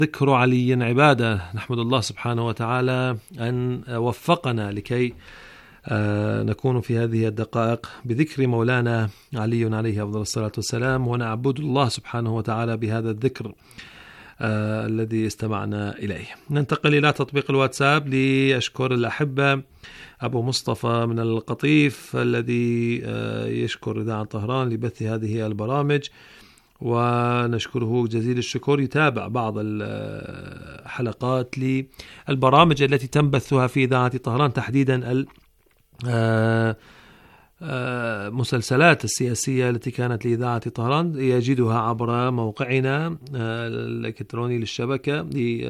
ذكر علي عبادة. نحمد الله سبحانه وتعالى أن وفقنا لكي نكون في هذه الدقائق بذكر مولانا علي عليه أفضل الصلاة والسلام، ونعبد الله سبحانه وتعالى بهذا الذكر الذي استمعنا إليه. ننتقل إلى تطبيق الواتساب لأشكر الأحبة أبو مصطفى من القطيف الذي يشكر إذاعة طهران لبث هذه البرامج، ونشكره جزيل الشكر. يتابع بعض الحلقات للبرامج التي تنبثها في إذاعة طهران، تحديدا المسلسلات السياسية التي كانت لإذاعة طهران، يجدها عبر موقعنا الإلكتروني للشبكة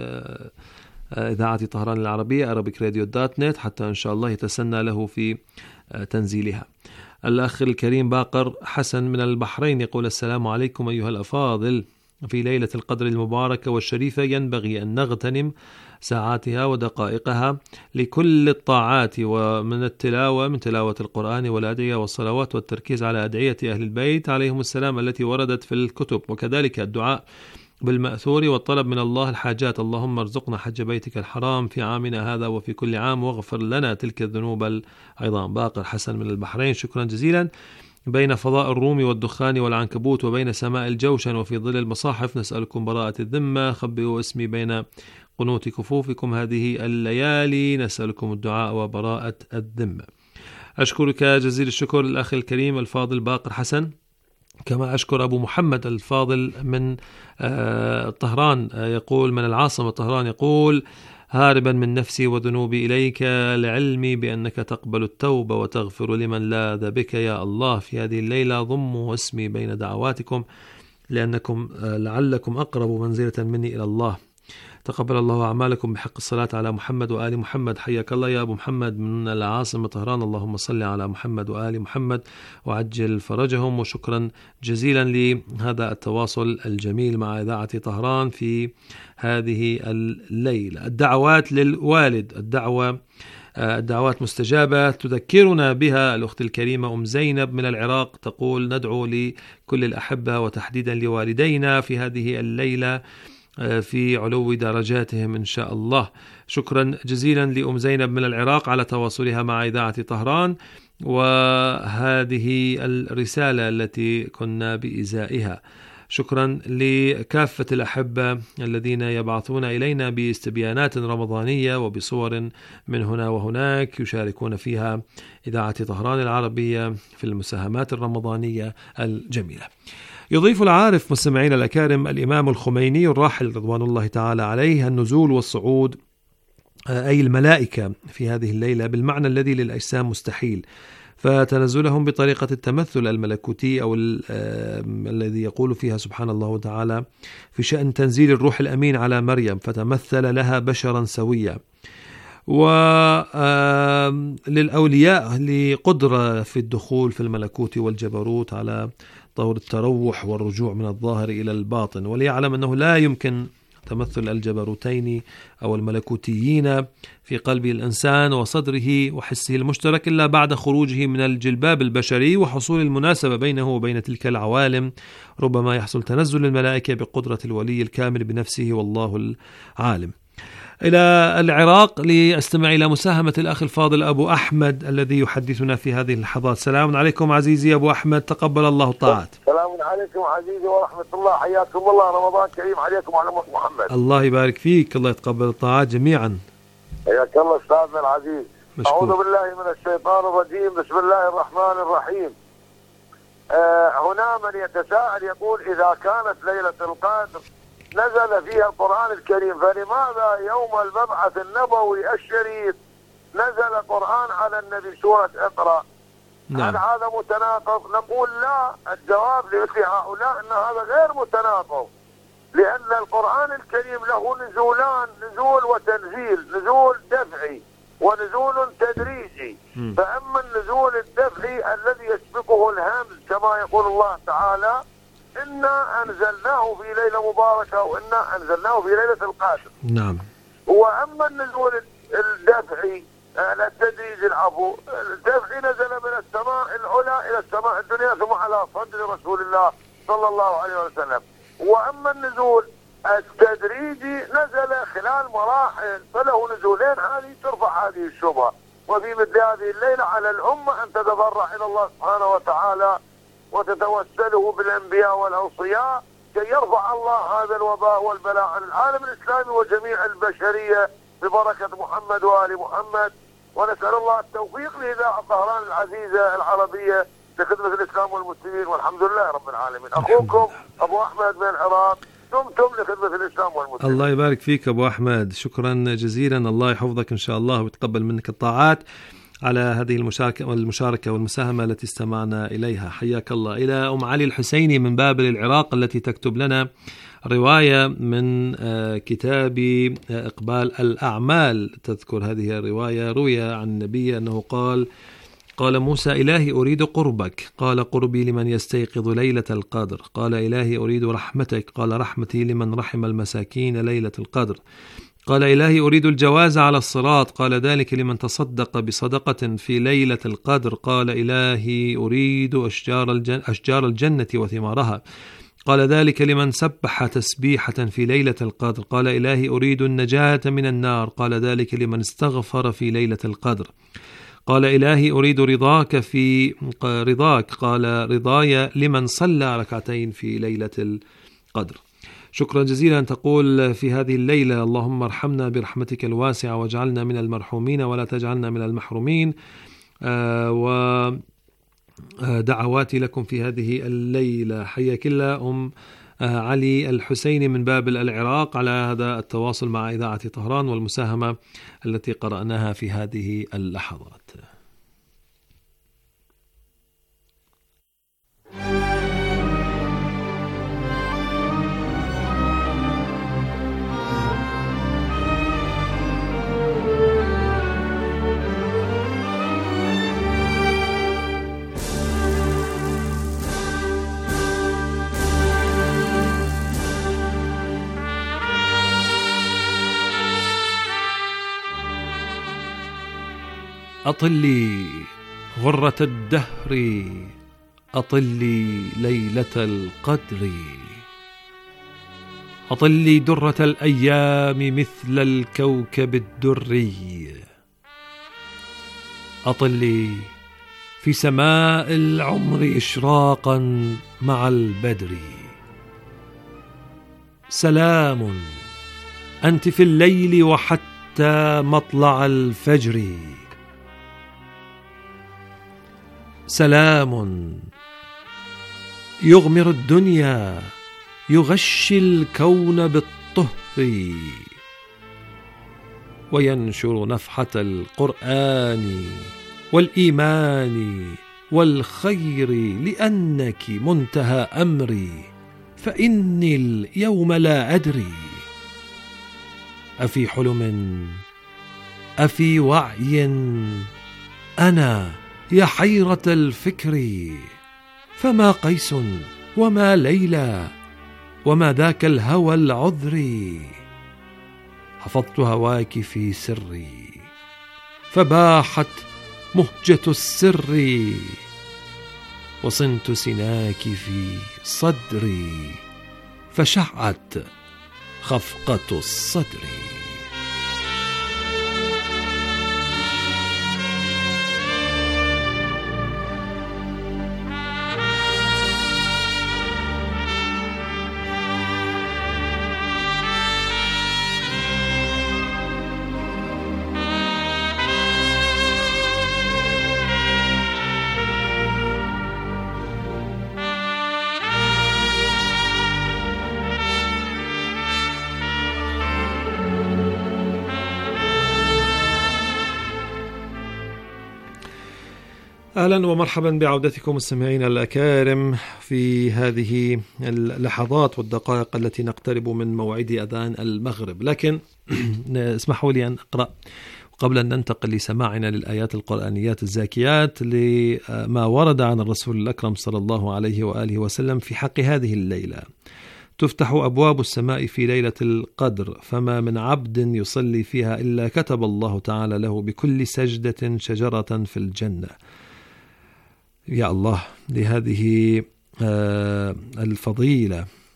لإذاعة طهران العربية arabicradio.net، حتى إن شاء الله يتسنى له في تنزيلها. الأخ الكريم باقر حسن من البحرين يقول: السلام عليكم أيها الأفاضل، في ليلة القدر المباركة والشريفة ينبغي أن نغتنم ساعاتها ودقائقها لكل الطاعات، ومن التلاوة من تلاوة القرآن والأدعية والصلوات، والتركيز على أدعية أهل البيت عليهم السلام التي وردت في الكتب، وكذلك الدعاء بالمأثور والطلب من الله الحاجات. اللهم ارزقنا حج بيتك الحرام في عامنا هذا وفي كل عام، واغفر لنا تلك الذنوب العظام. باقر حسن من البحرين، شكرا جزيلا. بين فضاء الروم والدخان والعنكبوت وبين سماء الجوشن وفي ظل المصاحف نسألكم براءة الذمة، خبئوا اسمي بين قنوت كفوفكم هذه الليالي، نسألكم الدعاء وبراءة الذمة. أشكرك جزيل الشكر الأخ الكريم الفاضل باقر حسن، كما أشكر أبو محمد الفاضل من طهران، يقول من العاصمة طهران، يقول: هاربا من نفسي وذنوبي إليك لعلمي بأنك تقبل التوبة وتغفر لمن لاذ بك يا الله. في هذه الليلة ضموا اسمي بين دعواتكم لأنكم لعلكم أقرب منزلة مني إلى الله. تقبل الله أعمالكم بحق الصلاة على محمد وآل محمد. حياك الله يا أبو محمد من العاصمة طهران، اللهم صل على محمد وآل محمد وعجل فرجهم. وشكرا جزيلا لهذا التواصل الجميل مع إذاعة طهران في هذه الليلة. الدعوات للوالد، الدعوات مستجابة تذكرنا بها الأخت الكريمة أم زينب من العراق، تقول: ندعو لكل الأحبة وتحديدا لوالدينا في هذه الليلة في علو درجاتهم إن شاء الله. شكرا جزيلا لأم زينب من العراق على تواصلها مع إذاعة طهران وهذه الرسالة التي كنا بإزائها. شكرا لكافة الأحبة الذين يبعثون إلينا باستبيانات رمضانية وبصور من هنا وهناك يشاركون فيها إذاعة طهران العربية في المساهمات الرمضانية الجميلة. يضيف العارف مستمعين الأكارم الإمام الخميني الراحل رضوان الله تعالى عليه: النزول والصعود أي الملائكة في هذه الليلة بالمعنى الذي للأجسام مستحيل، فتنزلهم بطريقة التمثل الملكوتي أو الذي يقول فيها سبحان الله وتعالى في شأن تنزيل الروح الأمين على مريم فتمثل لها بشرا سويا. وللأولياء لقدرة في الدخول في الملكوت والجبروت على طور التروح والرجوع من الظاهر إلى الباطن، وليعلم أنه لا يمكن تمثل الجبروتين أو الملكوتيين في قلب الإنسان وصدره وحسه المشترك إلا بعد خروجه من الجلباب البشري وحصول المناسبة بينه وبين تلك العوالم. ربما يحصل تنزل الملائكة بقدرة الولي الكامل بنفسه والله العالم. إلى العراق لأستمع إلى مساهمة الأخ الفاضل أبو أحمد الذي يحدثنا في هذه اللحظات. سلام عليكم عزيزي أبو أحمد، تقبل الله الطاعات. سلام عليكم عزيزي ورحمة الله، حياكم الله، رمضان كريم عليكم وعلى محمد. الله يبارك فيك، الله يتقبل الطاعات جميعا. حياك الله أستاذنا العزيز. مشكور. أعوذ بالله من الشيطان الرجيم، بسم الله الرحمن الرحيم. هنا من يتساءل يقول: إذا كانت ليلة القدر نزل فيها القرآن الكريم، فلماذا يوم المبعث النبوي الشريف نزل قرآن على النبي سورة اقرأ؟ نعم. هل هذا متناقض؟ نقول لا. الجواب لمثل هؤلاء أن هذا غير متناقض، لأن القرآن الكريم له نزولان: نزول وتنزيل، نزول دفعي ونزول تدريجي. فأما النزول الدفعي الذي يسبقه الهمز كما يقول الله تعالى: إنا أنزلناه في ليلة مباركة وإنا أنزلناه في ليلة القدر. نعم. وأما النزول الدفعي التدريج العفو الدفعي نزل من السماء العلى إلى السماء الدنيا ثم على صدر رسول الله صلى الله عليه وسلم. وأما النزول التدريجي نزل خلال مراحل، فله نزولين هذه ترفع هذه الشبهة. وفي مثل هذه الليلة على الأمة أن تتضرع إلى الله سبحانه وتعالى وتتوسله بالأنبياء والأوصياء كي يرفع الله هذا الوباء والبلاء عن العالم الإسلامي وجميع البشرية ببركة محمد وآل محمد. ونسأل الله التوفيق لإذاعة طهران العزيزة العربية لخدمة الإسلام والمسلمين، والحمد لله رب العالمين. أخوكم أبو أحمد من العراق، دمتم لخدمة الإسلام والمسلمين. الله يبارك فيك أبو أحمد، شكرا جزيلا، الله يحفظك إن شاء الله ويتقبل منك الطاعات على هذه المشاركة والمساهمة التي استمعنا إليها. حياك الله. إلى أم علي الحسيني من بابل العراق التي تكتب لنا رواية من كتاب إقبال الأعمال، تذكر هذه الرواية: روي عن النبي أنه قال موسى: إلهي أريد قربك، قال قربي لمن يستيقظ ليلة القدر، قال إلهي أريد رحمتك، قال رحمتي لمن رحم المساكين ليلة القدر، قال إلهي أريد الجواز على الصراط، قال ذلك لمن تصدق في ليلة القدر، قال إلهي أريد أشجار الجنة وثمارها، قال ذلك لمن سبح تسبيحة في ليلة القدر، قال إلهي أريد النجاة من النار، قال ذلك لمن استغفر في ليلة القدر، قال إلهي أريد رضاك في رضاك، قال رضاي لمن صلى ركعتين في ليلة القدر. شكرا جزيلا. تقول في هذه الليلة: اللهم ارحمنا برحمتك الواسعة واجعلنا من المرحومين ولا تجعلنا من المحرومين، ودعواتي لكم في هذه الليلة. حياك الله أم علي الحسيني من بابل العراق على هذا التواصل مع إذاعة طهران والمساهمة التي قرأناها في هذه اللحظات. أطلي غرة الدهر، أطلي ليلة القدر، أطلي درة الأيام مثل الكوكب الدري، أطلي في سماء العمر إشراقا مع البدر. سلام أنت في الليل وحتى مطلع الفجر، سلام يغمر الدنيا يغشي الكون بالطهر، وينشر نفحة القرآن والإيمان والخير، لأنك منتهى أمري فإني اليوم لا أدري، أفي حلم أفي وعي أنا يا حيرة الفكر، فما قيس وما ليلى وما ذاك الهوى العذري، حفظت هواك في سري فباحت مهجة السر، وصنت سناك في صدري فشعت خفقة الصدر. أهلا ومرحبا بعودتكم مستمعينا الأكارم في هذه اللحظات والدقائق التي نقترب من موعد أذان المغرب. لكن اسمحوا لي أن أقرأ قبل أن ننتقل لسماعنا للآيات القرآنيات الزاكيات لما ورد عن الرسول الأكرم صلى الله عليه وآله وسلم في حق هذه الليلة: تفتح أبواب السماء في ليلة القدر، فما من عبد يصلي فيها إلا كتب الله تعالى له بكل سجدة شجرة في الجنة. يا الله لهذه الفضيلة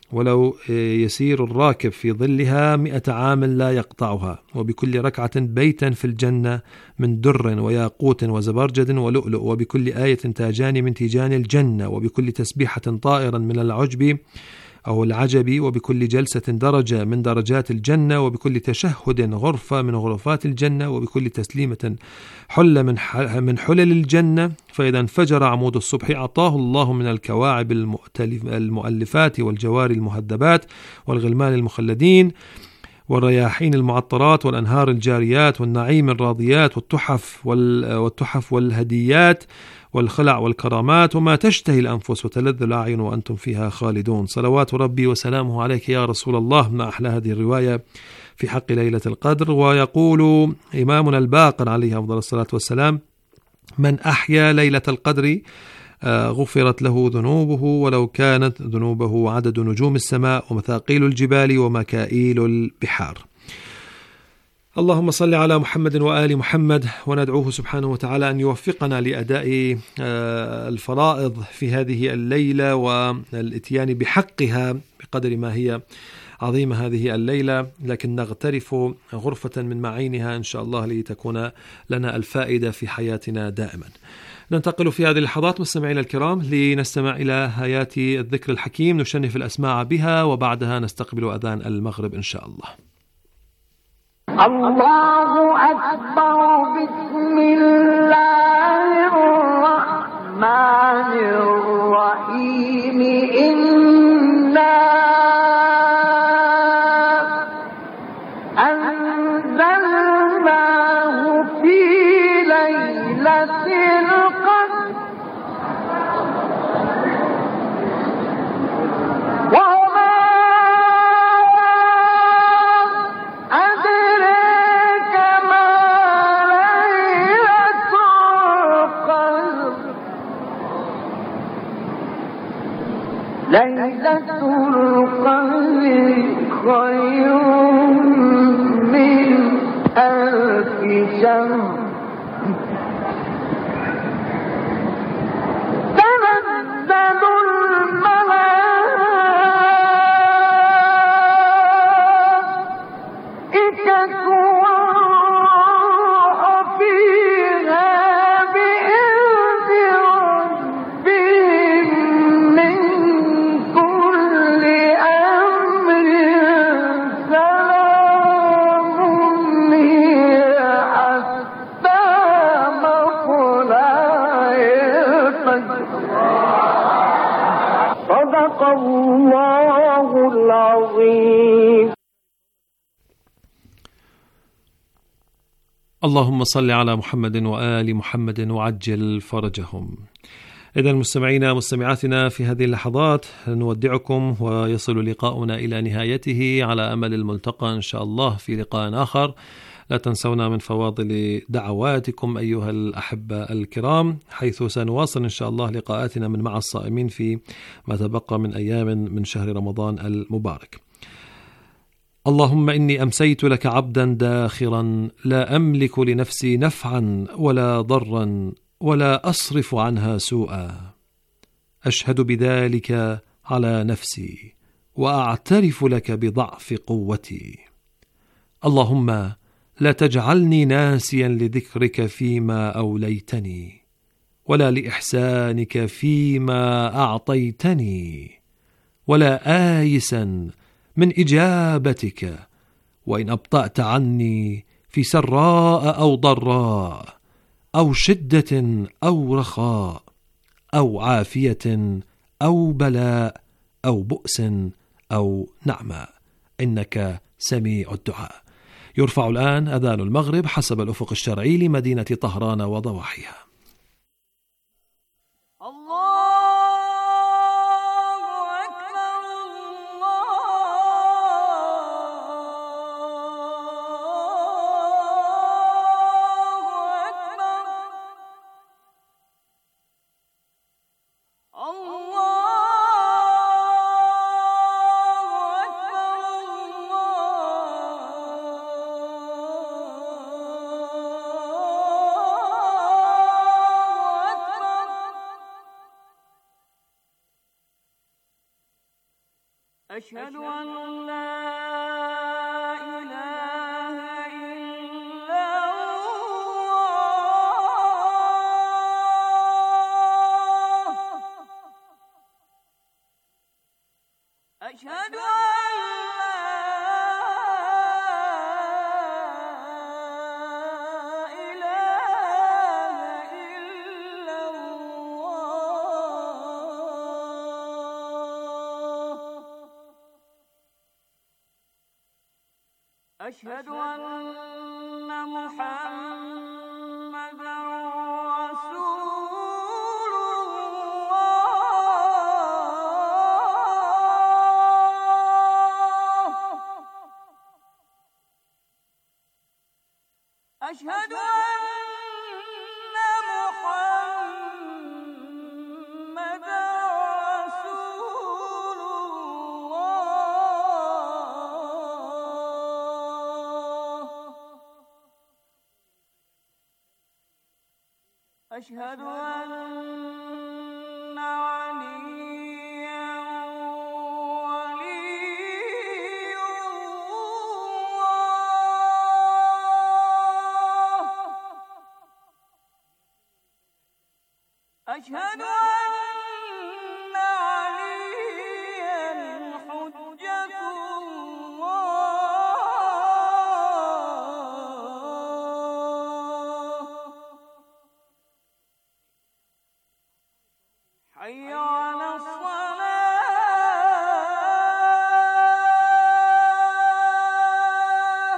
ولو يسير الراكب في ظلها 100 عام لا يقطعها، وبكل ركعة بيتا في الجنة من در وياقوت وزبرجد ولؤلؤ، وبكل آية تاجان من تيجان الجنة، وبكل تسبيحة طائرا من العجب أو العجب، وبكل جلسة درجة من درجات الجنة، وبكل تشهد غرفة من غرفات الجنة، وبكل تسليمة حل من حلل الجنة. فإذا انفجر عمود الصبح أعطاه الله من الكواعب المؤلفات والجوار المهذبات والغلمان المخلدين والرياحين المعطرات والأنهار الجاريات والنعيم الراضيات والتحف والهديات والخلع والكرامات وما تشتهي الأنفس وتلذ الأعين وأنتم فيها خالدون. صلوات ربي وسلامه عليك يا رسول الله. ما أحلى هذه الرواية في حق ليلة القدر. ويقول إمامنا الباقر عليه أفضل الصلاة والسلام: من أحيا ليلة القدر غفرت له ذنوبه ولو كانت ذنوبه عدد نجوم السماء ومثاقيل الجبال ومكائيل البحار. اللهم صل على محمد وآل محمد، وندعوه سبحانه وتعالى أن يوفقنا لأداء الفرائض في هذه الليلة والإتيان بحقها بقدر ما هي عظيمة هذه الليلة، لكن نغترف غرفة من معينها إن شاء الله لتكون لنا الفائدة في حياتنا دائما. ننتقل في هذه اللحظات مستمعينا الكرام لنستمع إلى آيات الذكر الحكيم، نشنف الأسماع بها، وبعدها نستقبل أذان المغرب إن شاء الله. الله أكبر. بسم الله الرحمن الرحيم. إنا أنزلناه في ليلة القدر وما أدريك ما ليلة القدر. ليلة القدر خير من 1000 شهر. تنزل الملائكة والروح فيها بإذن ربهم من كل أمر. سلام هي حتى مطلع الفجر. صدق الله العظيم. اللهم صل على محمد وآل محمد وعجل فرجهم. إذا مستمعينا مستمعاتنا في هذه اللحظات نودعكم ويصل لقاؤنا إلى نهايته على أمل الملتقى إن شاء الله في لقاء آخر. لا تنسونا من فواضل دعواتكم أيها الأحبة الكرام، حيث سنواصل إن شاء الله لقاءاتنا من مع الصائمين في ما تبقى من أيام من شهر رمضان المبارك. اللهم إني أمسيت لك عبدا داخرا لا أملك لنفسي نفعا ولا ضرا ولا أصرف عنها سوءا. أشهد بذلك على نفسي وأعترف لك بضعف قوتي. اللهم لا تجعلني ناسيا لذكرك فيما أوليتني ولا لإحسانك فيما أعطيتني ولا آيسا من إجابتك وإن أبطأت عني في سراء أو ضراء أو شدة أو رخاء أو عافية أو بلاء أو بؤس أو نعمة، إنك سميع الدعاء. يرفع الآن أذان المغرب حسب الأفق الشرعي لمدينة طهران وضواحيها. الله أشهد أن لا إله إلا الله أشهد أن أشهد أن محمدًا رسول الله أشهد أن محمدًا رسول أشهد أن عليا ولي الله أشهد أن عليا حجة حي على الصلاة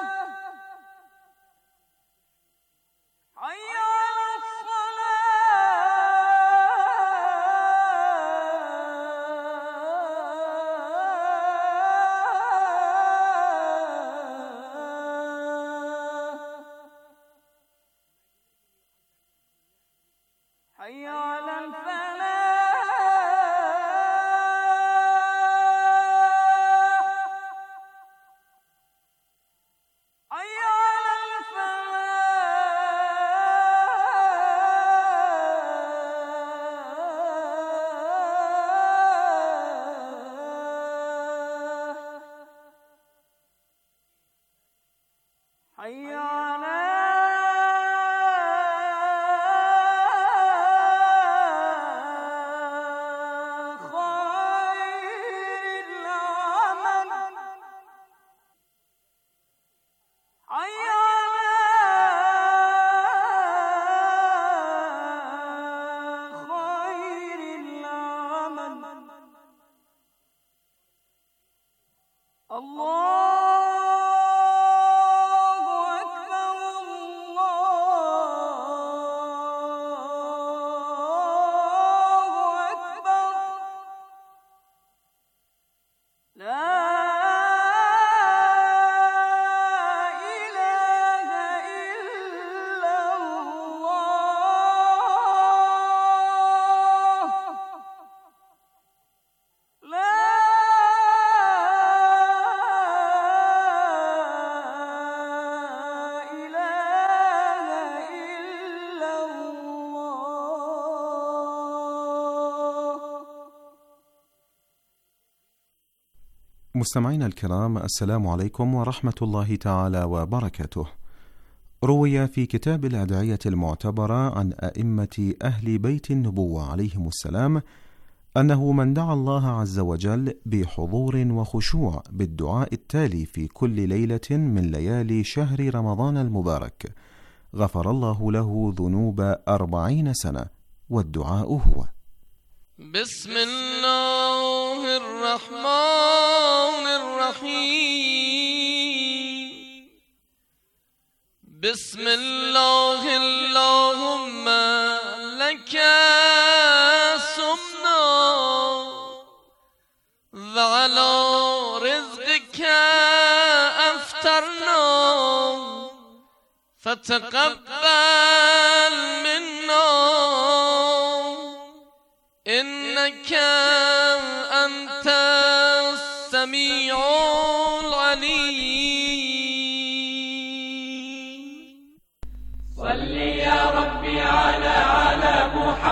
حي على الصلاة حي على الفلاح حي على خير العمل حي على خير العمل الله مستمعينا الكرام، السلام عليكم ورحمة الله تعالى وبركاته. روي في كتاب الأدعية المعتبرة عن أئمة أهل بيت النبوة عليهم السلام أنه من دعا الله عز وجل بحضور وخشوع بالدعاء التالي في كل ليلة من ليالي شهر رمضان المبارك غفر الله له ذنوب 40 سنة، والدعاء هو: بسم الله الرحمن الرحيم. بسم الله اللهم لك سمنا وعلى رزقك أفطرنا فتقبل منا إنك أنت السميع العليم. صل يا ربي على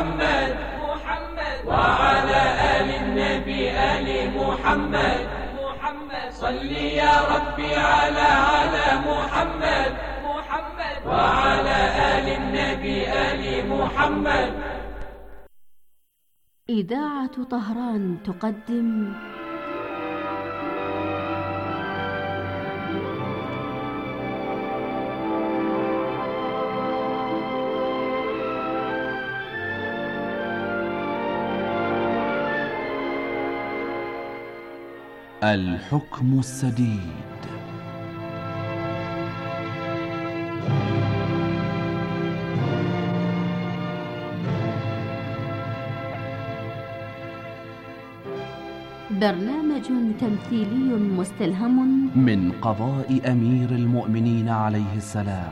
محمد وعلى آل النبي آل محمد يا ربي على محمد وعلى آل النبي آل محمد. إذاعة طهران تقدم الحكم السديد. برنامج تمثيلي مستلهم من قضاء أمير المؤمنين عليه السلام.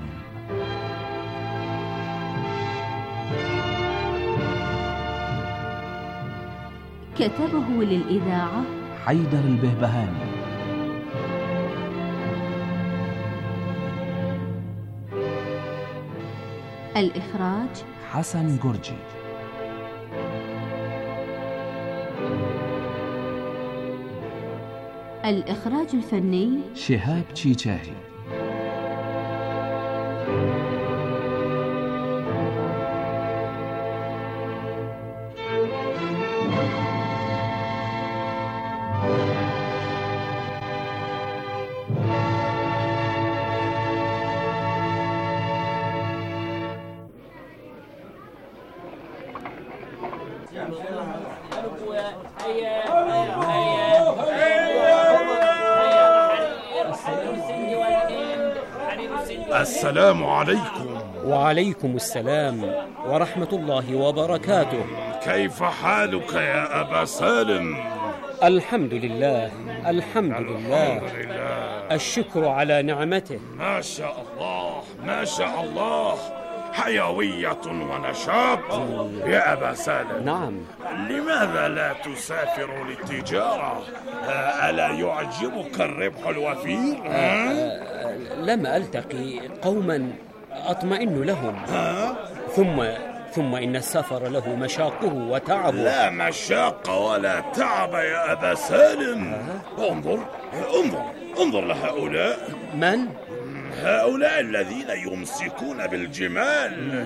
كتبه للإذاعة حيدر البهبهاني. الإخراج حسن جورجي. الإخراج الفني شهاب تشيتشاهي. السلام عليكم. وعليكم السلام ورحمة الله وبركاته. كيف حالك يا أبا سالم؟ الحمد لله الحمد لله، الشكر على نعمته. ما شاء الله ما شاء الله، حيوية ونشاط يا أبا سالم. نعم. لماذا لا تسافر للتجارة؟ ألا يعجبك الربح الوفير؟ لم ألتقي قوما أطمئن لهم. ثم إن السفر له مشاقه وتعبه. لا مشاق ولا تعب يا أبا سالم. انظر لهؤلاء. من؟ هؤلاء الذين يمسكون بالجمال.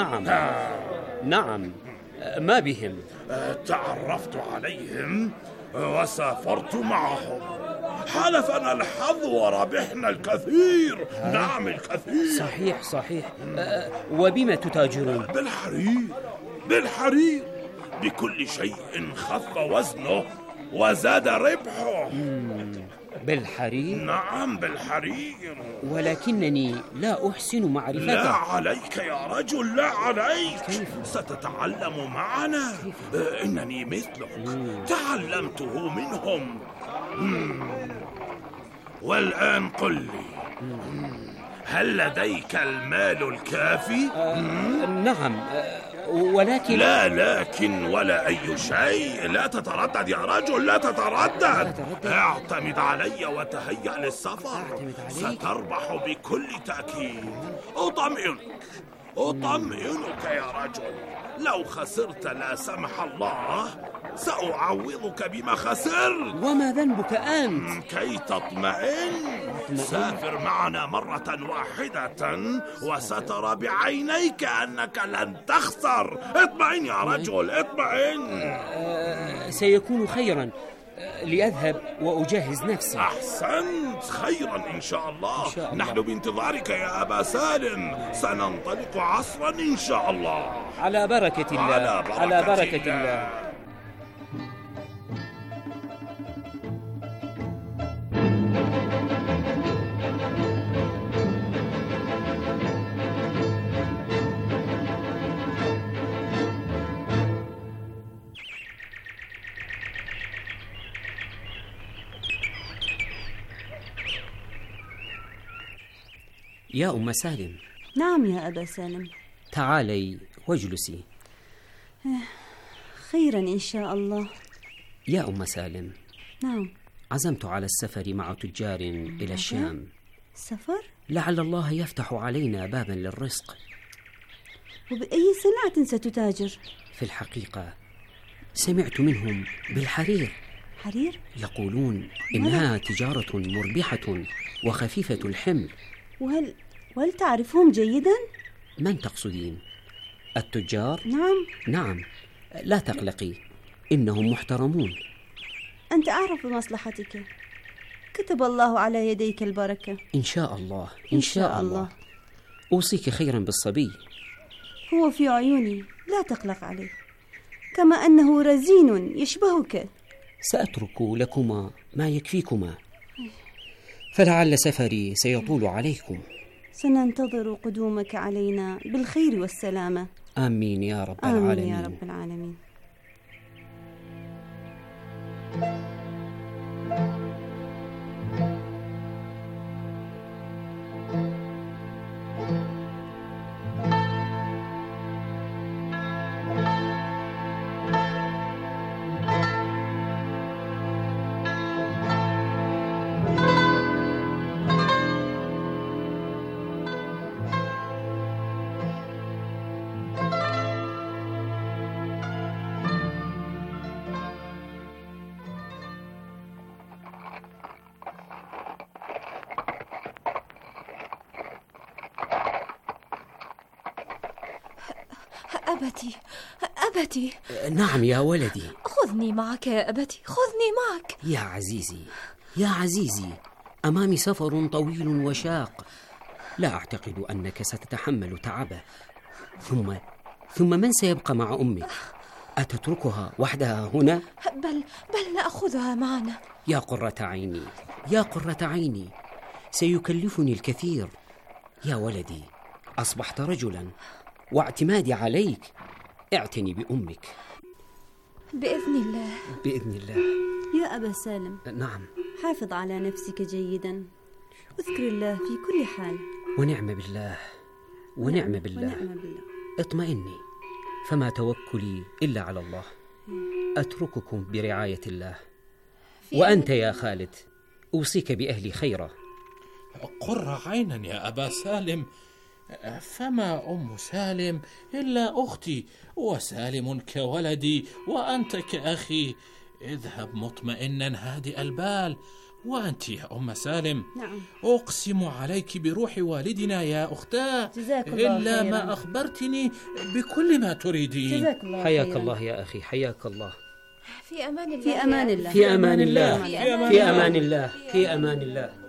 نعم، ما بهم؟ تعرفت عليهم وسافرت معهم، حالفنا الحظ وربحنا الكثير. نعم الكثير. صحيح. وبما تتاجرون؟ بالحرير. بكل شيء خف وزنه وزاد ربحه. بالحرير؟ نعم بالحرير. ولكنني لا أحسن معرفته. لا عليك يا رجل، لا عليك. كيف؟ ستتعلم معنا. إنني مثلك، تعلمته منهم. والآن قل لي، هل لديك المال الكافي؟ نعم، ولكن لا لكن ولا أي شيء. لا تتردد يا رجل، لا تتردد. اعتمد علي وتهيأ للسفر. ستربح بكل تأكيد. أطمئنك يا رجل. لو خسرت لا سمح الله سأعوضك بما خسرت. وما ذنبك أنت؟ كي تطمئن سافر معنا مرة واحدة وسترى بعينيك أنك لن تخسر. اطمئن يا رجل، اطمئن. سيكون خيرا، لأذهب وأجهز نفسي. أحسنت، خيرا إن شاء الله. نحن بانتظارك يا أبا سالم، سننطلق عصرا إن شاء الله. على بركة الله. على بركة الله. يا أم سالم. نعم يا أبا سالم. تعالي واجلسي. خيرا إن شاء الله. يا أم سالم. نعم. عزمت على السفر مع تجار إلى الشام. سفر؟ لعل الله يفتح علينا بابا للرزق. وبأي صنعة ستتاجر؟ في الحقيقة سمعت منهم بالحرير. حرير؟ يقولون إنها تجارة مربحة وخفيفة الحمل. وهل تعرفهم جيدا؟ من تقصدين؟ التجار؟ نعم. لا تقلقي، إنهم محترمون. أنت أعرف بمصلحتك. كتب الله على يديك البركة. إن شاء الله، إن شاء الله. أوصيك خيرا بالصبي. هو في عيوني، لا تقلق عليه، كما أنه رزين يشبهك. سأترك لكما ما يكفيكما، فلعل سفري سيطول عليكم. سننتظر قدومك علينا بالخير والسلامة. آمين يا رب العالمين. آمين يا رب العالمين. أبتي. نعم يا ولدي. خذني معك يا أبتي، خذني معك. يا عزيزي، أمامي سفر طويل وشاق، لا أعتقد أنك ستتحمل تعبه. ثم من سيبقى مع أمك؟ أتتركها وحدها هنا؟ بل نأخذها معنا. يا قرة عيني، سيكلفني الكثير. يا ولدي، أصبحت رجلا واعتمادي عليك. اعتني بأمك. بإذن الله. يا أبا سالم. نعم. حافظ على نفسك جيدا، اذكر الله في كل حال. ونعم بالله. اطمئني، فما توكلي إلا على الله. أترككم برعاية الله. وأنت يا خالد، أوصيك بأهلي خيرا. قر عينا يا أبا سالم، فما أم سالم إلا أختي، وسالم كولدي وأنت كأخي. اذهب مطمئنا هادئ البال. وأنت يا أم سالم، نعم. أقسم عليك بروح والدنا يا أختاه إلا ما أخبرتني بكل ما تريدين. حياك الله يا أخي، حياك الله. في أمان الله. في أمان الله. في أمان الله. في أمان الله. في أمان الله.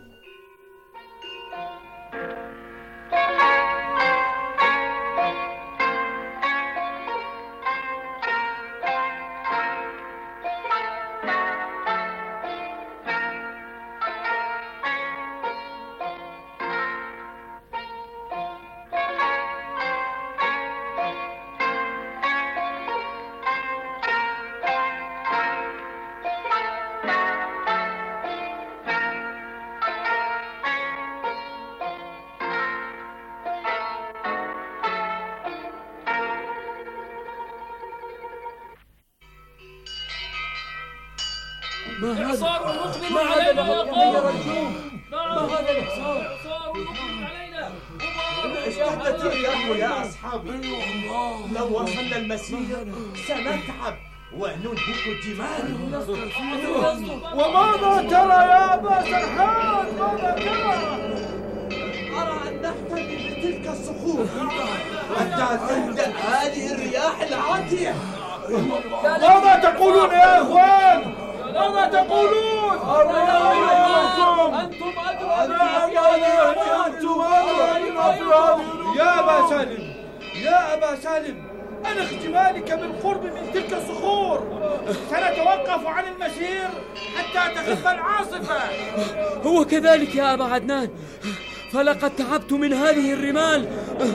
صار المقبل علينا يا قوم. ما هذا الإحصار؟ صار المقبل علينا. استعدت يا أصحابي، لو وصلنا المسير سنتعب وننهك الدماء. وماذا ترى يا أبا سرحان؟ ماذا ترى؟ أرى أن نحتمي بتلك الصخور حتى تهدأ هذه الرياح العاتية. ماذا تقولون يا أخوان؟ ماذا تقولون؟ أنتم أدرى. يا أبا سالم، أنا احتمالك بالقرب من تلك الصخور. سنتوقف عن المسير حتى تخف العاصفة. هو كذلك يا أبا عدنان، فلقد تعبت من هذه الرمال.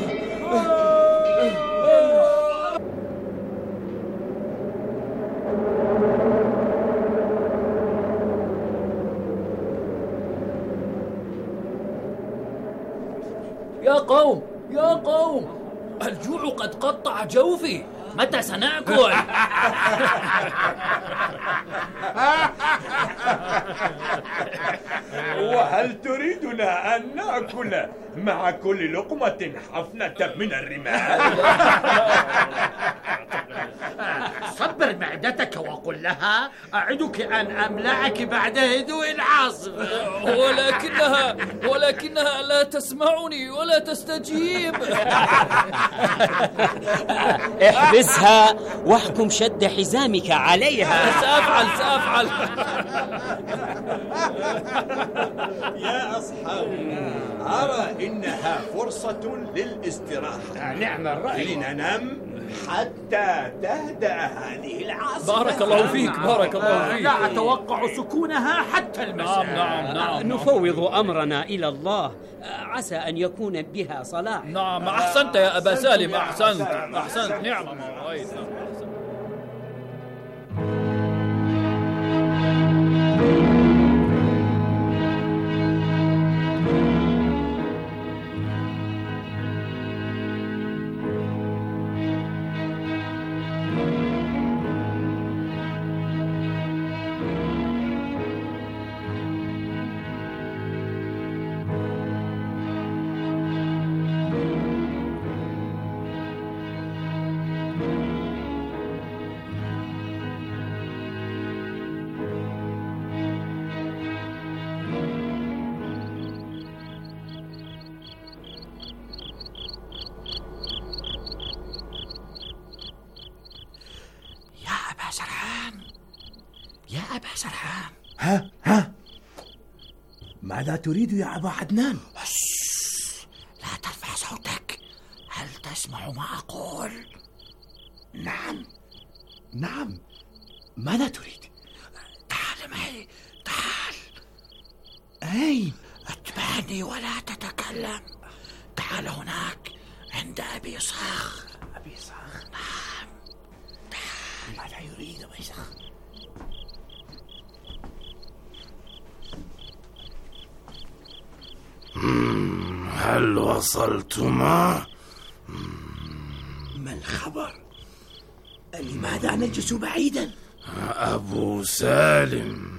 يا قوم، الجوع قد قطع جوفي، متى سنأكل؟ وهل تريدنا أن نأكل مع كل لقمة حفنة من الرمال؟ خبر معدتك وقل لها أعدك أن أملأك بعد هدوء العاصفة. ولكنها لا تسمعني ولا تستجيب. احبسها واحكم شد حزامك عليها. سأفعل. يا أصحابي، أرى إنها فرصة للاستراحة. نعم الرأي. لننام حتى تهدأ هذه العاصفة. بارك الله فيك. لا أتوقع سكونها حتى المساء. نعم. نفوض أمرنا إلى الله، عسى أن يكون بها صلاح. نعم، أحسنت يا أبا سالم. أحسنت. نعم ما رأيت. يا أبا سرحان. ها ماذا تريد يا أبا عدنان؟ لا ترفع صوتك. هل تسمع ما أقول؟ نعم. ماذا تريد؟ تعال معي، تعال. أين؟ اتبعني ولا تتكلم. تعال هناك عند أبي صخر. أبي صخر؟ نعم. تعال. ماذا يريد أبي صخر؟ هل وصلتما؟ ما الخبر؟ لماذا نجلس بعيدا؟ أبو سالم.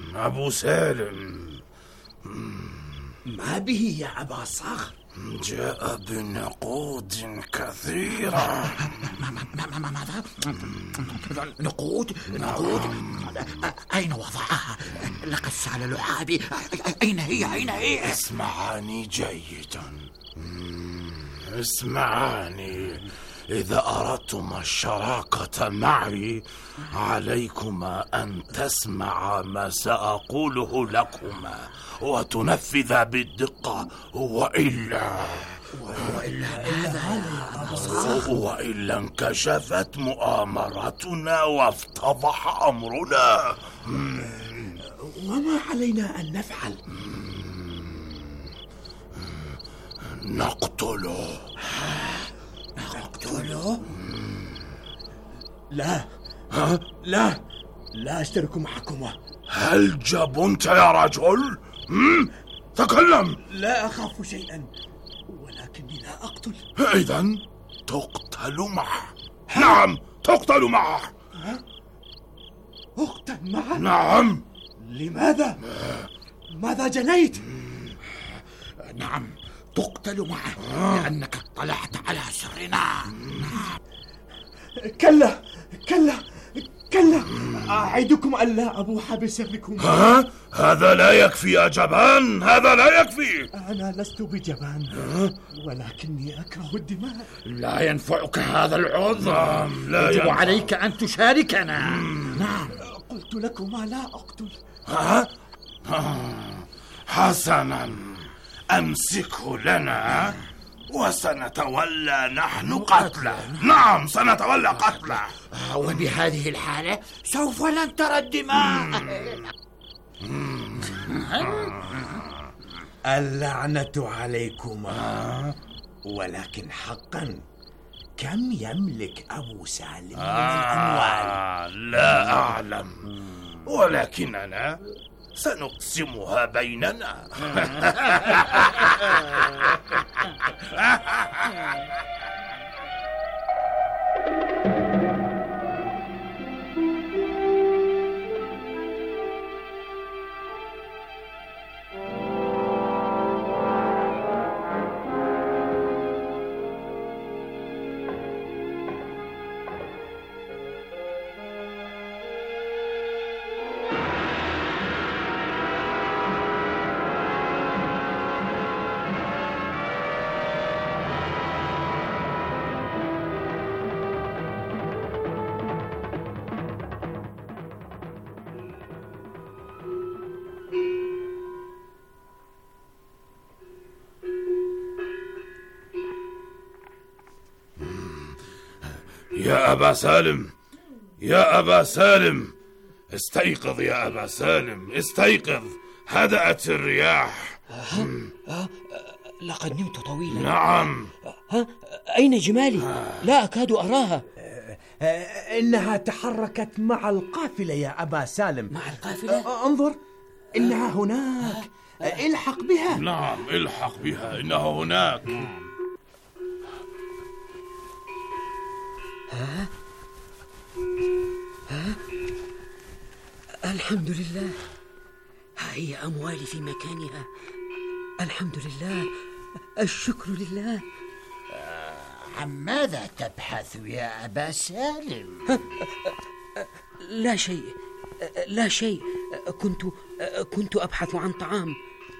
ما به يا أبا صخر؟ جاء بنقود كثيرة. ماذا؟ نقود؟ أين وضعها؟ لقد سال لعابي. أين هي؟ اسمعاني جيدا. اسمعاني. إذا أردتما الشراكة معي عليكما أن تسمع ما سأقوله لكما وتنفذ بالدقة، وإلا انكشفت مؤامرتنا وافتضح أمرنا. وما علينا أن نفعل؟ نقتله. لا أشترك معكما. هل جبنت يا رجل؟ تكلم. لا أخاف شيئا، ولكني لا أقتل. إذن تقتل معه. نعم، تقتل معه. أقتل معه؟ نعم. لماذا؟ ماذا جنيت؟ نعم، تقتل معه لأنك اطلعت على سرنا. كلا أعدكم ألا أبوح بسركم. هذا لا يكفي يا جبان، هذا لا يكفي. أنا لست بجبان، ولكني أكره الدماء. لا ينفعك هذا العذر. لا يجب عليك أن تشاركنا. نعم، قلت لكما لا أقتل. حسنا، أمسكه لنا وسنتولى نحن قتله. نعم، سنتولى قتله. وبهذه الحالة سوف لن ترى الدماء. اللعنة عليكما. ولكن حقا، كم يملك أبو سالم من الأموال؟ لا أعلم، ولكننا سنقسمها بيننا. يا أبا سالم، يا أبا سالم، استيقظ يا أبا سالم، استيقظ، هدأت الرياح. لقد نمت طويلا. نعم. أين جمالي؟ لا أكاد أراها. إنها تحركت مع القافلة يا أبا سالم. مع القافلة؟ انظر، إنها هناك. الحق بها. نعم، الحق بها، إنها هناك. الحمد لله، ها هي أموالي في مكانها. الحمد لله، الشكر لله. عن ماذا تبحث يا أبا سالم؟ لا شيء، لا شيء. كنت أبحث عن طعام.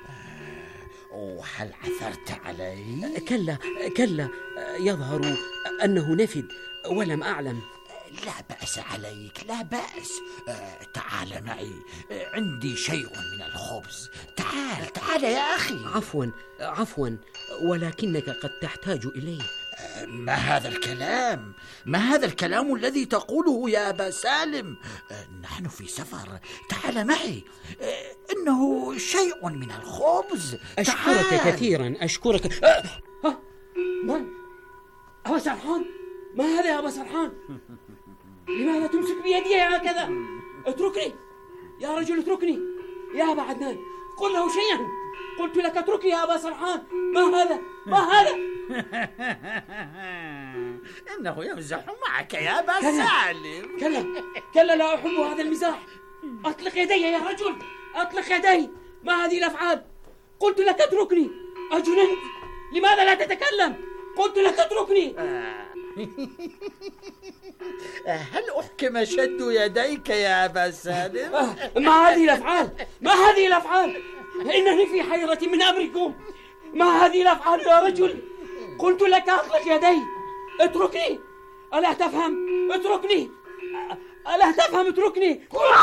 وهل عثرت عليه؟ كلا، يظهر أنه نفد ولم أعلم. لا بأس عليك، لا بأس. تعال معي، عندي شيء من الخبز. تعال يا أخي. عفوا، ولكنك قد تحتاج إليه. ما هذا الكلام الذي تقوله يا أبا سالم؟ نحن في سفر، تعال معي. إنه شيء من الخبز. أشكرك كثيرا، أشكرك. من؟ أبا سرحان؟ ما هذا يا أبا سرحان؟ لماذا تمسك بيدي هكذا؟ اتركني يا رجل، اتركني يا أبا عدنان. قل له شيئا، قلت لك اتركني يا أبا سرحان. ما هذا؟ إنه يمزح معك يا أبا سالم. كلا، لا أحب هذا المزاح. أطلق يدي يا رجل، أطلق يدي. ما هذه الأفعال؟ قلت لك اتركني. أجننت؟ لماذا لا تتكلم؟ قلت لك اتركني. هل أحكم شد يديك يا أبا سالم؟ ما هذه الأفعال؟ إنني في حيرة من أمركم. ما هذه الأفعال يا رجل؟ قلت لك أطلق يدي، اتركني. ألا تفهم؟ اتركني. ألا تفهم؟ اتركني.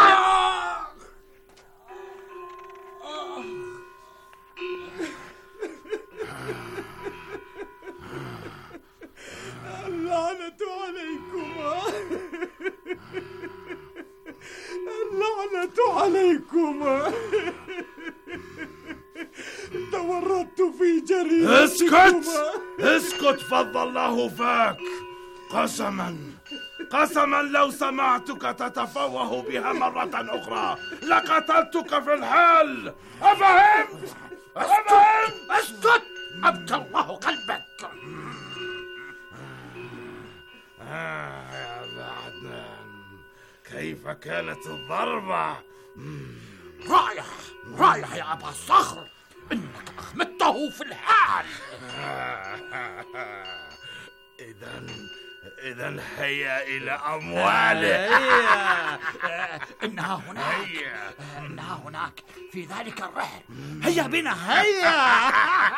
اللعنة عليكما، اللعنة عليكما. تورطت في جريمة. اسكت، فض الله فاك. قسما لو سمعتك تتفوه بها مرة أخرى لقتلتك في الحال. أفهمت؟ اسكت، أبكى الله قلبك. يا أبا عدنان، كيف كانت الضربة؟ رايح يا أبا الصخر، إنك أخمدته في الحال. إذن هيا إلى أمواله. إنها هناك في ذلك الرحل. هيا بنا، هيا.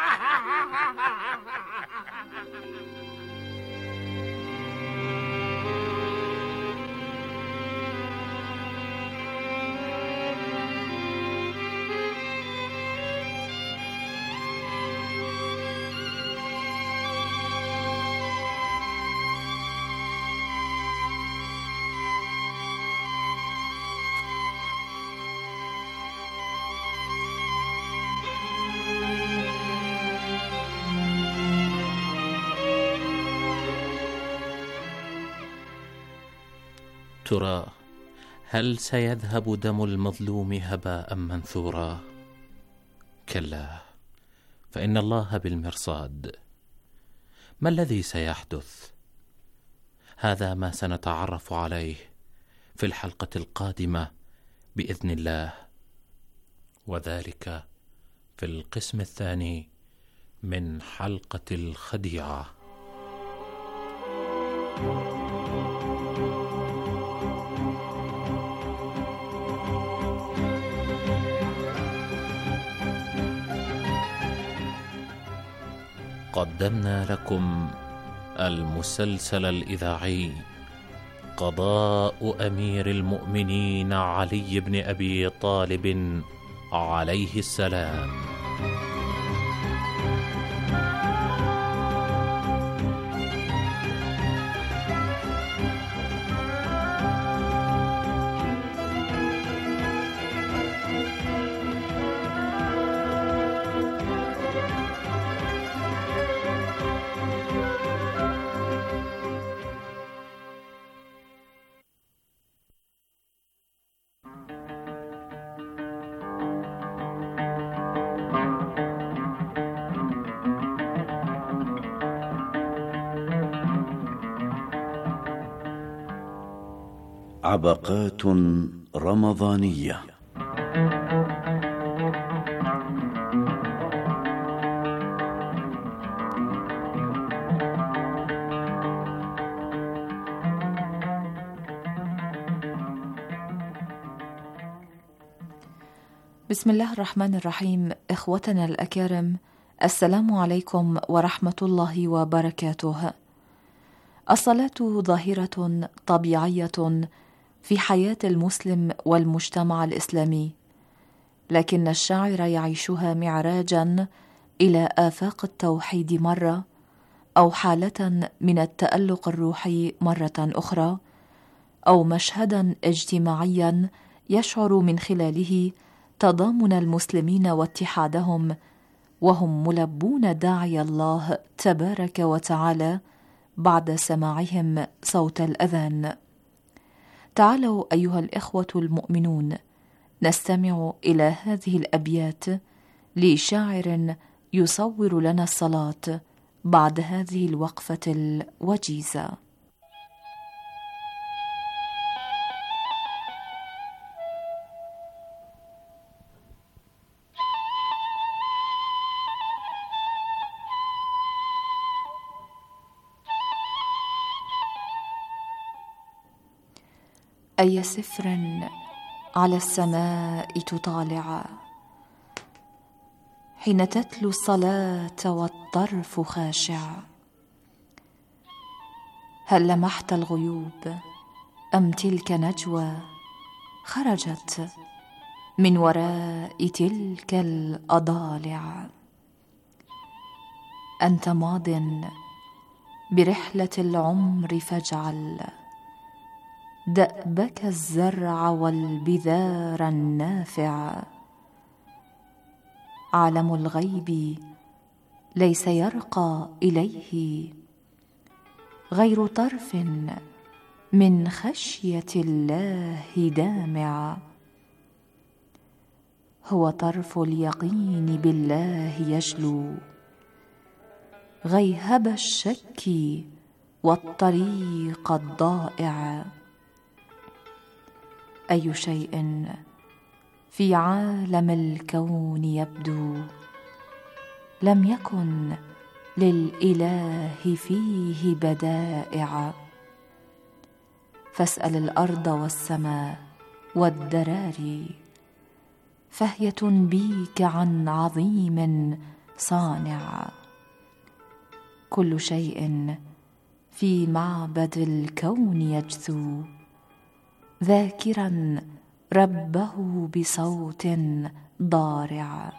ترى هل سيذهب دم المظلوم هباء منثورا؟ كلا، فإن الله بالمرصاد. ما الذي سيحدث؟ هذا ما سنتعرف عليه في الحلقة القادمة بإذن الله، وذلك في القسم الثاني من حلقة الخديعة. قدمنا لكم المسلسل الإذاعي قضاء أمير المؤمنين علي بن أبي طالب عليه السلام. عبقات رمضانية. بسم الله الرحمن الرحيم. إخوتنا الأكارم، السلام عليكم ورحمة الله وبركاته. الصلاة ظاهرة طبيعية في حياة المسلم والمجتمع الإسلامي، لكن الشاعر يعيشها معراجا إلى آفاق التوحيد مرة، أو حالة من التألق الروحي مرة أخرى، أو مشهدا اجتماعيا يشعر من خلاله تضامن المسلمين واتحادهم، وهم ملبون داعي الله تبارك وتعالى بعد سماعهم صوت الأذان. تعالوا أيها الإخوة المؤمنون نستمع إلى هذه الأبيات لشاعر يصور لنا الصلاة بعد هذه الوقفة الوجيزة. أي سفر على السماء تطالع حين تتلو الصلاة والطرف خاشع، هل لمحت الغيوب أم تلك نجوى خرجت من وراء تلك الأضالع؟ أنت ماض برحلة العمر فاجعل دأبك الزرع والبذار النافع، عالم الغيب ليس يرقى إليه غير طرف من خشية الله دامع، هو طرف اليقين بالله يجلو غيهب الشك والطريق الضائع. أي شيء في عالم الكون يبدو لم يكن للإله فيه بدائع، فاسأل الأرض والسماء والدراري فهي تنبيك عن عظيم صانع. كل شيء في معبد الكون يجثو ذاكرا ربه بصوت ضارع،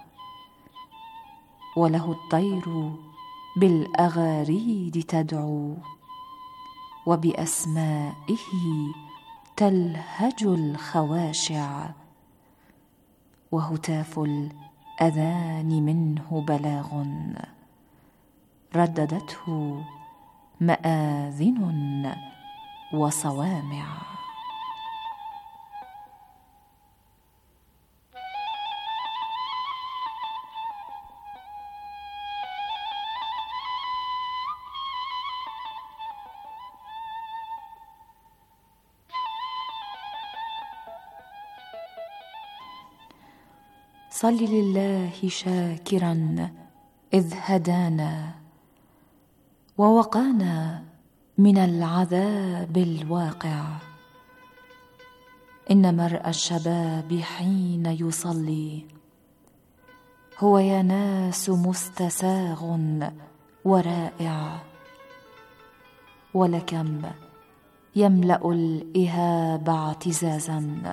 وله الطير بالأغاريد تدعو وبأسمائه تلهج الخواشع، وهتاف الأذان منه بلاغ رددته مآذن وصوامع. صل لله شاكرا إذ هدانا ووقانا من العذاب الواقع، إن مرء الشباب حين يصلي هو يا ناس مستساغ ورائع، ولكم يملأ الإهاب اعتزازا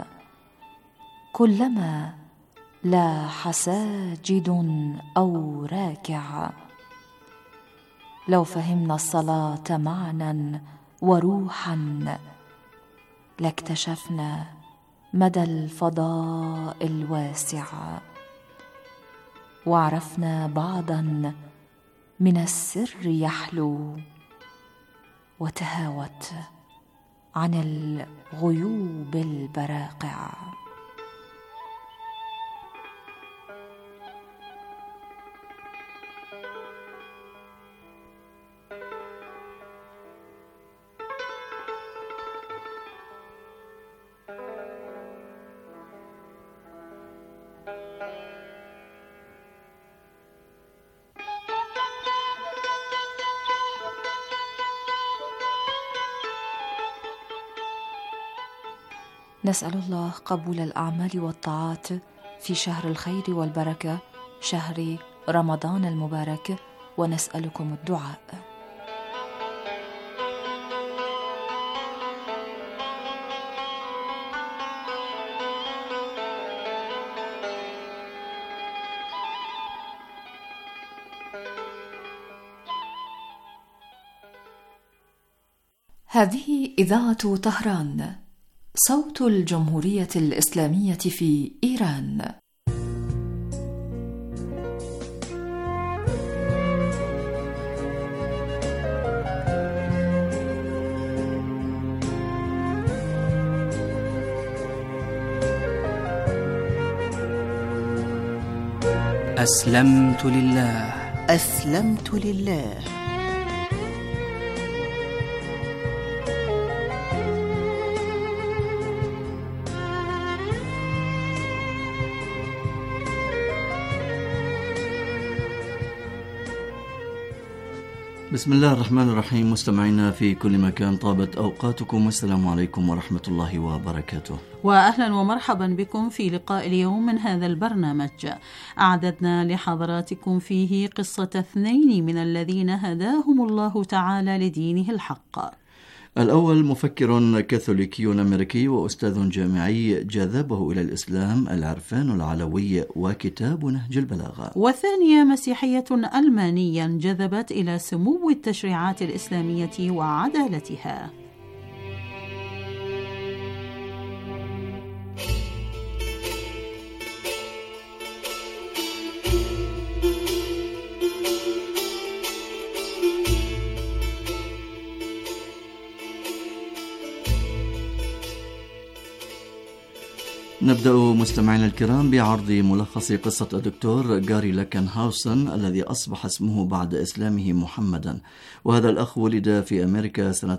كلما لاح ساجد أو راكع. لو فهمنا الصلاة معنى وروحا لاكتشفنا مدى الفضاء الواسع، وعرفنا بعضا من السر يحلو، وتهاوت عن الغيوب البراقع. نسأل الله قبول الأعمال والطاعات في شهر الخير والبركة، شهر رمضان المبارك، ونسألكم الدعاء. هذه إذاعة طهران، صوت الجمهورية الإسلامية في إيران. أسلمت لله. أسلمت لله. بسم الله الرحمن الرحيم. مستمعينا في كل مكان، طابت أوقاتكم، والسلام عليكم ورحمة الله وبركاته. وأهلا ومرحبا بكم في لقاء اليوم من هذا البرنامج. أعددنا لحضراتكم فيه قصة 2 من الذين هداهم الله تعالى لدينه الحق. الأول مفكر كاثوليكي أمريكي وأستاذ جامعي جذبه إلى الإسلام العرفان العلوي وكتاب نهج البلاغة. والثانية مسيحية ألمانية جذبت إلى سمو التشريعات الإسلامية وعدالتها. نبدأ مستمعينا الكرام بعرض ملخص قصة الدكتور غاري لكنهاوسن الذي أصبح اسمه بعد إسلامه محمدا. وهذا الأخ ولد في أمريكا سنة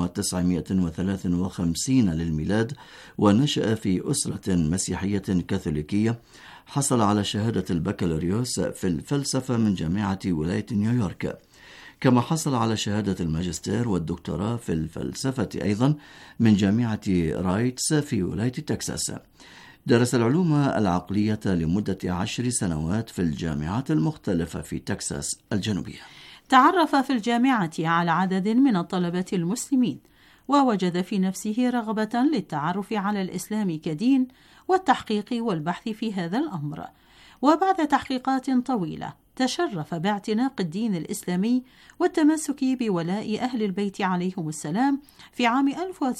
1953 للميلاد، ونشأ في أسرة مسيحية كاثوليكية. حصل على شهادة البكالوريوس في الفلسفة من جامعة ولاية نيويورك، كما حصل على شهادة الماجستير والدكتوراه في الفلسفة أيضا من جامعة رايتس في ولاية تكساس. درس العلوم العقلية لمدة 10 سنوات في الجامعات المختلفة في تكساس الجنوبية. تعرف في الجامعة على عدد من الطلبة المسلمين، ووجد في نفسه رغبة للتعرف على الإسلام كدين والتحقيق والبحث في هذا الأمر. وبعد تحقيقات طويلة تشرف باعتناق الدين الإسلامي والتمسك بولاء أهل البيت عليهم السلام في عام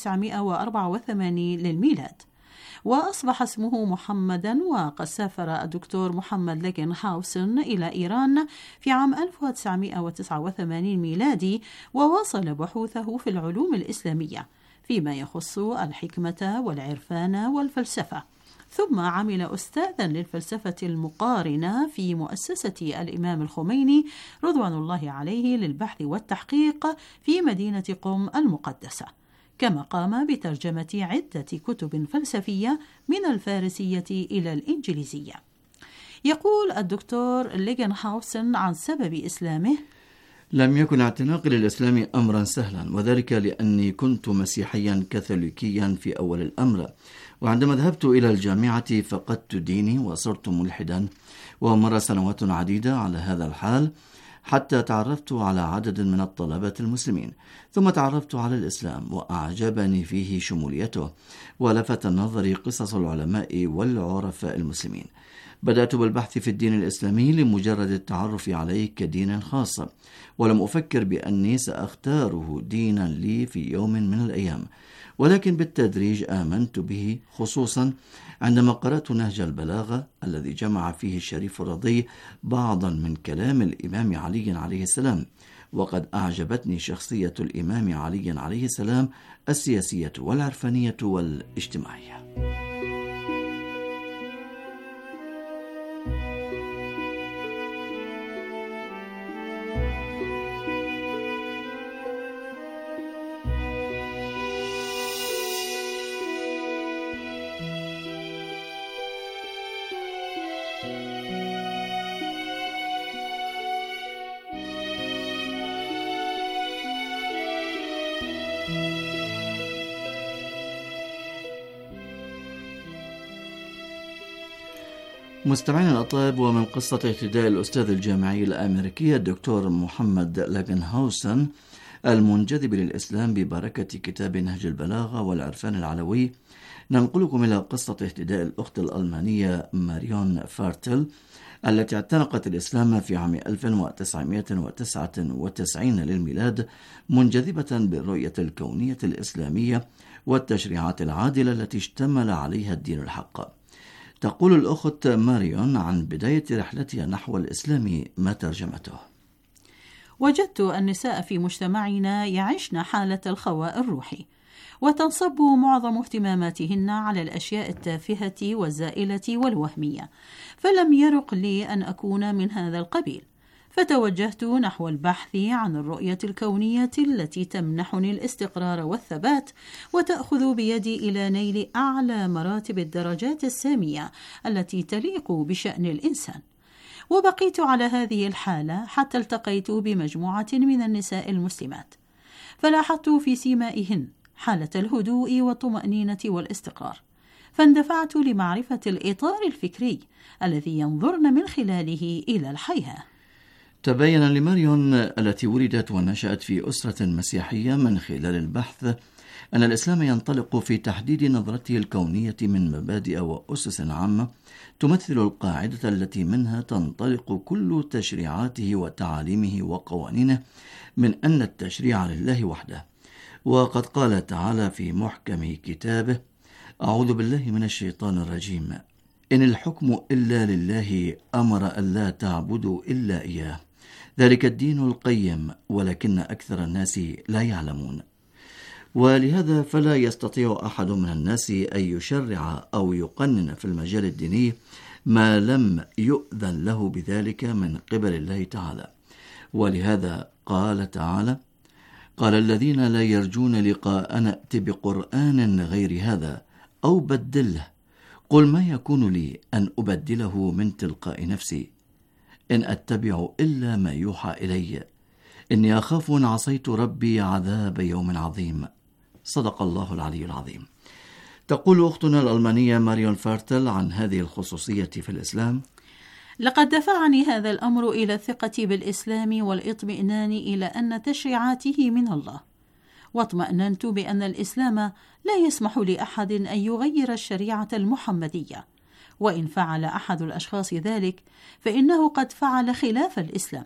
1984 للميلاد، وأصبح اسمه محمدا. وقد سافر الدكتور محمد لكنهاوسن إلى إيران في عام 1989 ميلادي، وواصل بحوثه في العلوم الإسلامية فيما يخص الحكمة والعرفان والفلسفة، ثم عمل أستاذا للفلسفة المقارنة في مؤسسة الإمام الخميني رضوان الله عليه للبحث والتحقيق في مدينة قم المقدسة، كما قام بترجمة عدة كتب فلسفية من الفارسية إلى الإنجليزية. يقول الدكتور ليغنهاوسن عن سبب إسلامه: لم يكن اعتناقي للإسلام أمرا سهلا، وذلك لأني كنت مسيحيا كاثوليكيا في أول الأمر، وعندما ذهبت إلى الجامعة فقدت ديني وصرت ملحدا، ومر سنوات عديدة على هذا الحال حتى تعرفت على عدد من الطلبة المسلمين، ثم تعرفت على الإسلام وأعجبني فيه شموليته، ولفت نظري قصص العلماء والعرفاء المسلمين. بدأت بالبحث في الدين الإسلامي لمجرد التعرف عليه كدين خاص، ولم أفكر بأني سأختاره دينا لي في يوم من الأيام، ولكن بالتدريج آمنت به، خصوصا عندما قرأت نهج البلاغة الذي جمع فيه الشريف الرضي بعضا من كلام الإمام علي عليه السلام. وقد أعجبتني شخصية الإمام علي عليه السلام السياسية والعرفانية والاجتماعية. مستمعينا الأطيب، ومن قصة اهتداء الأستاذ الجامعي الأمريكي الدكتور محمد لاجنهاوسن المنجذب للإسلام ببركة كتاب نهج البلاغة والعرفان العلوي، ننقلكم إلى قصة اهتداء الأخت الألمانية ماريون فارتل التي اعتنقت الإسلام في عام 1999 للميلاد، منجذبة بالرؤية الكونية الإسلامية والتشريعات العادلة التي اشتمل عليها الدين الحق. تقول الأخت ماريون عن بداية رحلتها نحو الإسلام ما ترجمته: وجدت النساء في مجتمعنا يعيشن حالة الخواء الروحي، وتنصب معظم اهتماماتهن على الأشياء التافهة والزائلة والوهمية، فلم يرق لي أن أكون من هذا القبيل، فتوجهت نحو البحث عن الرؤية الكونية التي تمنحني الاستقرار والثبات وتأخذ بيدي إلى نيل أعلى مراتب الدرجات السامية التي تليق بشأن الإنسان. وبقيت على هذه الحالة حتى التقيت بمجموعة من النساء المسلمات، فلاحظت في سيمائهن حالة الهدوء والطمأنينة والاستقرار، فاندفعت لمعرفة الإطار الفكري الذي ينظرن من خلاله إلى الحياة. تبين لماريون التي ولدت ونشأت في أسرة مسيحية من خلال البحث أن الإسلام ينطلق في تحديد نظرته الكونية من مبادئ وأسس عامة تمثل القاعدة التي منها تنطلق كل تشريعاته وتعاليمه وقوانينه، من أن التشريع لله وحده. وقد قال تعالى في محكم كتابه: أعوذ بالله من الشيطان الرجيم، إن الحكم إلا لله أمر ألا تعبدوا إلا إياه، ذلك الدين القيم ولكن أكثر الناس لا يعلمون. ولهذا فلا يستطيع أحد من الناس أن يشرع أو يقنن في المجال الديني ما لم يؤذن له بذلك من قبل الله تعالى. ولهذا قال تعالى: قال الذين لا يرجون لقاءنا ائت بقرآن غير هذا أو بدله، قل ما يكون لي أن أبدله من تلقاء نفسي، إن أتبع إلا ما يوحى إلي، إني أخاف إن عصيت ربي عذاب يوم عظيم. صدق الله العلي العظيم. تقول أختنا الألمانية ماريون فارتل عن هذه الخصوصية في الإسلام: لقد دفعني هذا الأمر إلى الثقة بالإسلام والاطمئنان إلى أن تشريعاته من الله، واطمأننت بأن الإسلام لا يسمح لأحد أن يغير الشريعة المحمدية، وإن فعل أحد الأشخاص ذلك فإنه قد فعل خلاف الإسلام.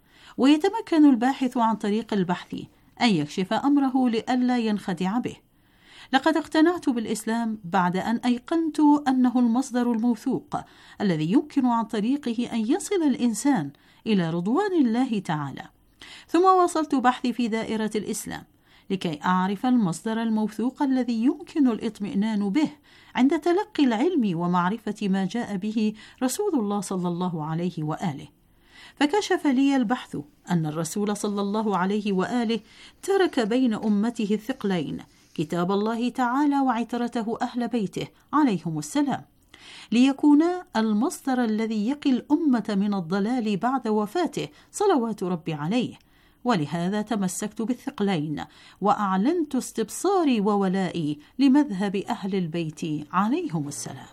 ويتمكن الباحث عن طريق البحث أن يكشف أمره لئلا ينخدع به. لقد اقتنعت بالإسلام بعد أن أيقنت أنه المصدر الموثوق الذي يمكن عن طريقه أن يصل الإنسان إلى رضوان الله تعالى. ثم واصلت بحثي في دائرة الإسلام لكي أعرف المصدر الموثوق الذي يمكن الاطمئنان به عند تلقي العلم ومعرفة ما جاء به رسول الله صلى الله عليه وآله. فكشف لي البحث أن الرسول صلى الله عليه وآله ترك بين أمته الثقلين، كتاب الله تعالى وعترته أهل بيته عليهم السلام، ليكونا المصدر الذي يقي الأمة من الضلال بعد وفاته صلوات ربي عليه. ولهذا تمسكت بالثقلين وأعلنت استبصاري وولائي لمذهب أهل البيت عليهم السلام.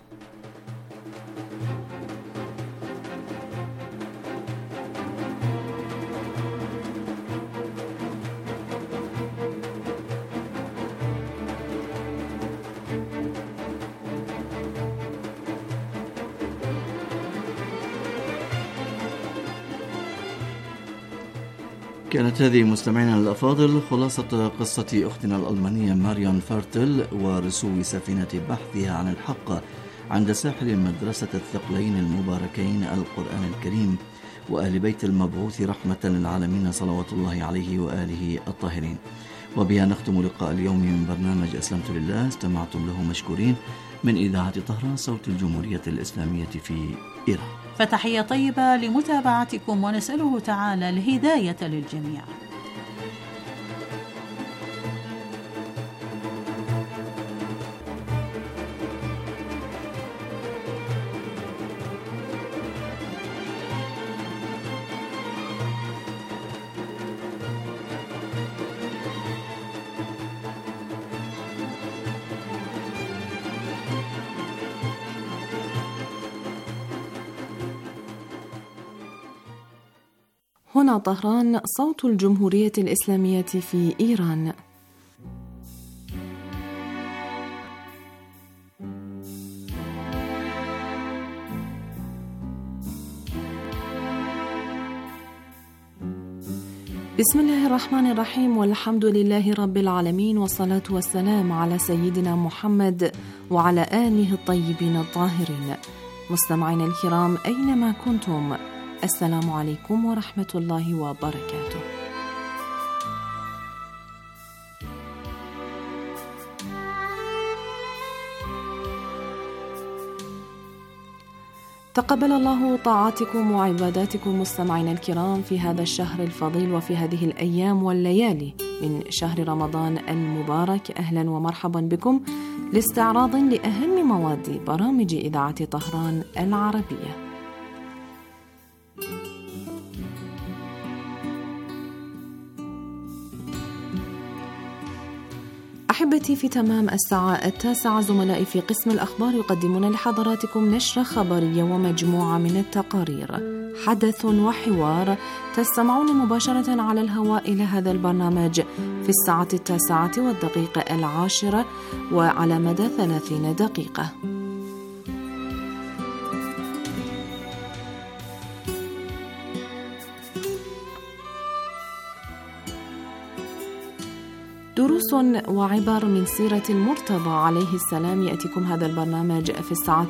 كانت هذه مستمعينا الأفاضل خلاصة قصة أختنا الألمانية ماريون فارتل ورسو سفينة بحثها عن الحق عند ساحل مدرسة الثقلين المباركين القرآن الكريم وأهل بيت المبعوث رحمة للعالمين صلوات الله عليه وآله الطاهرين. وبها نختم لقاء اليوم من برنامج أسلمت لله، استمعتم له مشكورين من إذاعة طهران صوت الجمهورية الإسلامية في إيران. فتحية طيبة لمتابعتكم، ونسأله تعالى الهداية للجميع. هنا طهران، صوت الجمهورية الإسلامية في إيران. بسم الله الرحمن الرحيم، والحمد لله رب العالمين، والصلاة والسلام على سيدنا محمد وعلى آله الطيبين الطاهرين. مستمعينا الكرام أينما كنتم، السلام عليكم ورحمة الله وبركاته. تقبل الله طاعاتكم وعباداتكم مستمعينا الكرام في هذا الشهر الفضيل وفي هذه الأيام والليالي من شهر رمضان المبارك. أهلا ومرحبا بكم لاستعراض لأهم مواد برامج إذاعة طهران العربية. أحبتي، في تمام الساعة 9 زملائي في قسم الأخبار يقدمون لحضراتكم نشرة خبرية ومجموعة من التقارير، حدث وحوار. تستمعون مباشرة على الهواء إلى هذا البرنامج في الساعة 9:10 وعلى مدى 30 دقيقة. دروس وعبر من سيرة المرتضى عليه السلام. يأتيكم هذا البرنامج في الساعة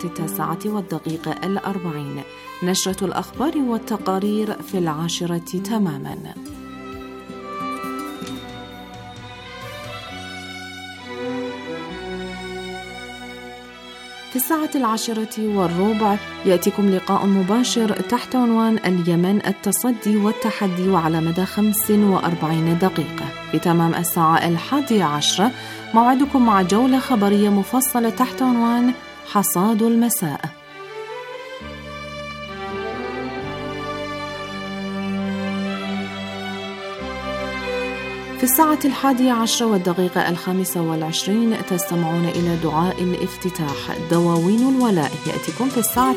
9:40. نشرة الأخبار والتقارير في 10 تماما. في الساعة 10:15 يأتيكم لقاء مباشر تحت عنوان اليمن، التصدي والتحدي، وعلى مدى 45 دقيقة. في تمام الساعة 11 موعدكم مع جولة خبرية مفصلة تحت عنوان حصاد المساء. في الساعة 11:25 تستمعون إلى دعاء الافتتاح. دواوين الولاء يأتيكم في الساعة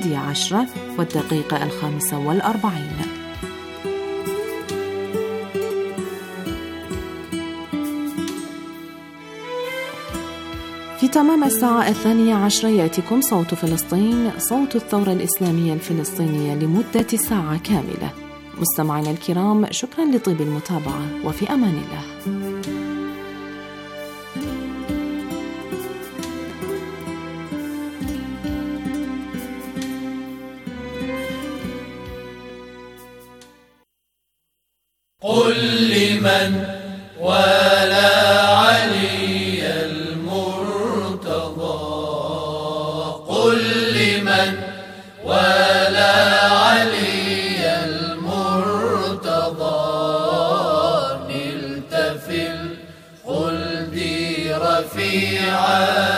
11:45. في تمام الساعة 12 يأتيكم صوت فلسطين، صوت الثورة الإسلامية الفلسطينية لمدة ساعة كاملة. مستمعينا الكرام، شكرا لطيب المتابعة، وفي أمان الله. قل لمن ولا علي المرتضى، قل لمن ولا علي المرتضى، نلت في الخلد رفيعا